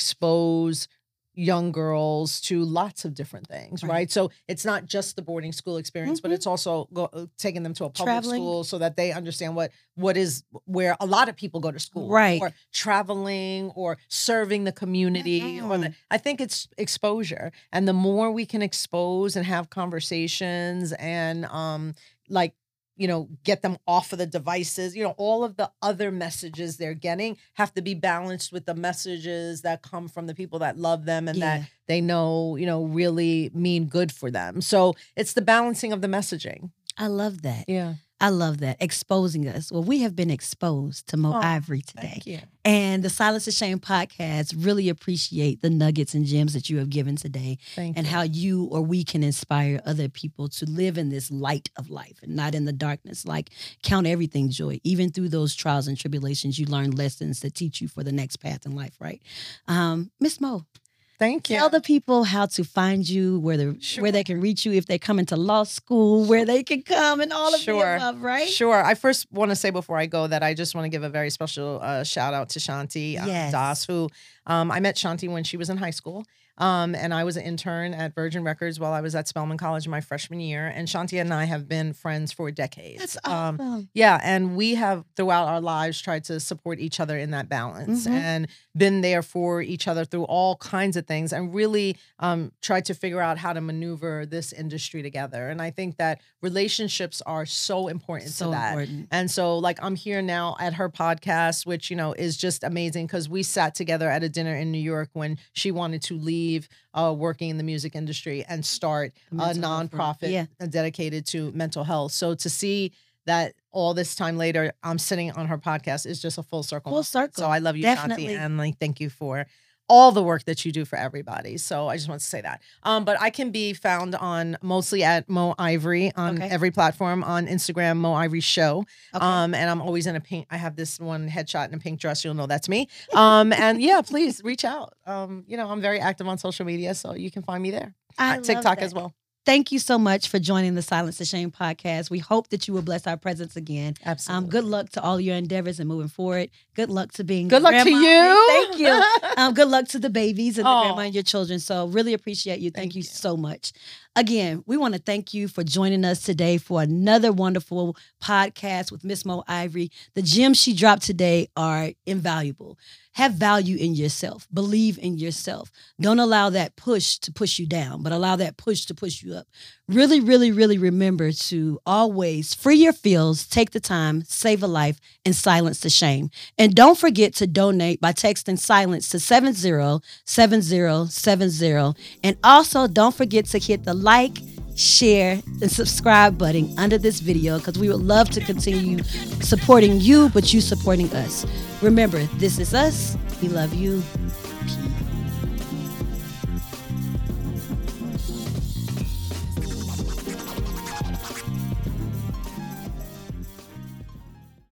[SPEAKER 3] expose young girls to lots of different things, right? right? So it's not just the boarding school experience, mm-hmm. but it's also go, taking them to a public Traveling. school so that they understand what what is where a lot of people go to school,
[SPEAKER 2] right?
[SPEAKER 3] Or traveling or serving the community. Mm-hmm. Or the, I think it's exposure, and the more we can expose and have conversations and um like. you know, get them off of the devices, you know, all of the other messages they're getting have to be balanced with the messages that come from the people that love them and yeah. that they know, you know, really mean good for them. So it's the balancing of the messaging.
[SPEAKER 2] I love that.
[SPEAKER 3] Yeah.
[SPEAKER 2] I love that. Exposing us. Well, we have been exposed to Mo
[SPEAKER 3] oh,
[SPEAKER 2] Ivory today.
[SPEAKER 3] Thank you.
[SPEAKER 2] And the Silence to Shame podcast really appreciate the nuggets and gems that you have given today.
[SPEAKER 3] Thank
[SPEAKER 2] and
[SPEAKER 3] you.
[SPEAKER 2] how you or we can inspire other people to live in this light of life and not in the darkness. Like, count everything joy. Even through those trials and tribulations, you learn lessons that teach you for the next path in life, right? Um, Miss Mo.
[SPEAKER 3] Thank you.
[SPEAKER 2] Tell the people how to find you, where the sure. where they can reach you if they come into law school, where they can come, and all of
[SPEAKER 3] sure.
[SPEAKER 2] the above, right?
[SPEAKER 3] Sure. I first want to say before I go that I just want to give a very special uh, shout out to Shanti uh,
[SPEAKER 2] yes.
[SPEAKER 3] Das, who um, I met Shanti when she was in high school. Um, and I was an intern at Virgin Records while I was at Spelman College in my freshman year. And Shanti and I have been friends for decades.
[SPEAKER 2] That's awesome.
[SPEAKER 3] Um, yeah. And we have throughout our lives tried to support each other in that balance mm-hmm. and been there for each other through all kinds of things and really um, tried to figure out how to maneuver this industry together. And I think that relationships are so important
[SPEAKER 2] so
[SPEAKER 3] to that.
[SPEAKER 2] Important.
[SPEAKER 3] And so like I'm here now at her podcast, which, you know, is just amazing because we sat together at a dinner in New York when she wanted to leave Uh, working in the music industry and start a nonprofit yeah. dedicated to mental health. So to see that all this time later, I'm sitting on her podcast is just a full circle.
[SPEAKER 2] Full circle.
[SPEAKER 3] So I love you,
[SPEAKER 2] Definitely.
[SPEAKER 3] Shanti, and like thank you for all the work that you do for everybody. So I just want to say that. Um, but I can be found on mostly at Mo Ivory on
[SPEAKER 2] okay.
[SPEAKER 3] every platform, on Instagram, Mo Ivory Show.
[SPEAKER 2] Okay.
[SPEAKER 3] Um, and I'm always in a pink. I have this one headshot in a pink dress. You'll know that's me. Um, and yeah, please reach out. Um, you know, I'm very active on social media, so you can find me there.
[SPEAKER 2] I
[SPEAKER 3] uh, TikTok
[SPEAKER 2] that.
[SPEAKER 3] as well.
[SPEAKER 2] Thank you so much for joining the Silence to Shame podcast. We hope that you will bless our presence again.
[SPEAKER 3] Absolutely.
[SPEAKER 2] Um, good luck to all your endeavors and moving forward. Good luck to being
[SPEAKER 3] Good luck
[SPEAKER 2] grandma.
[SPEAKER 3] to you.
[SPEAKER 2] Thank you. Um, good luck to the babies and the
[SPEAKER 3] oh.
[SPEAKER 2] grandma and your children. So really appreciate you. Thank, thank you, you so much. Again, we want to thank you for joining us today for another wonderful podcast with Miss Mo Ivory. The gems she dropped today are invaluable. Have value in yourself. Believe in yourself. Don't allow that push to push you down, but allow that push to push you up. Really, really, really remember to always free your feels, take the time, save a life, and silence the shame. And don't forget to donate by texting silence to seven zero seven zero seven zero. And also don't forget to hit the like, share, and subscribe button under this video because we would love to continue supporting you, but you supporting us. Remember, this is us. We love you. Peace.